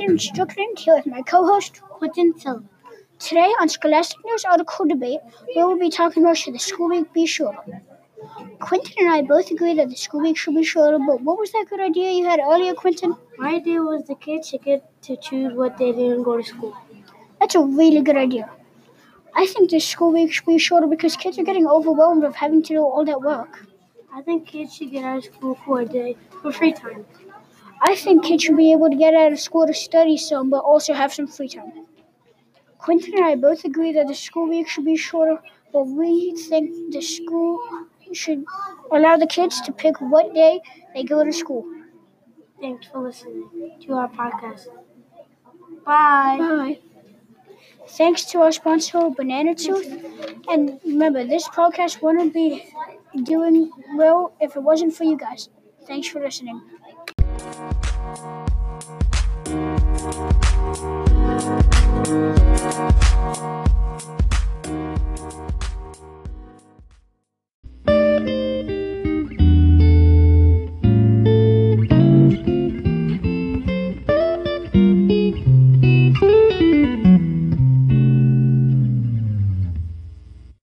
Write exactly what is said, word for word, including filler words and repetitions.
name is Strickland, here with my co-host, Quentin Sullivan. Today on Scholastic News Article Debate, we will be talking about should the school week be shorter. Quentin and I both agree that the school week should be shorter, but what was that good idea you had earlier, Quentin? My idea was the kids should get to choose what day they didn't go to school. That's a really good idea. I think the school week should be shorter because kids are getting overwhelmed with having to do all that work. I think kids should get out of school for a day for free time. I think kids should be able to get out of school to study some, but also have some free time. Quentin and I both agree that the school week should be shorter, but we think the school should allow the kids to pick what day they go to school. Thanks for listening to our podcast. Bye. Bye. Thanks to our sponsor, Banana Tooth. And remember, this podcast wouldn't be doing well if it wasn't for you guys. Thanks for listening.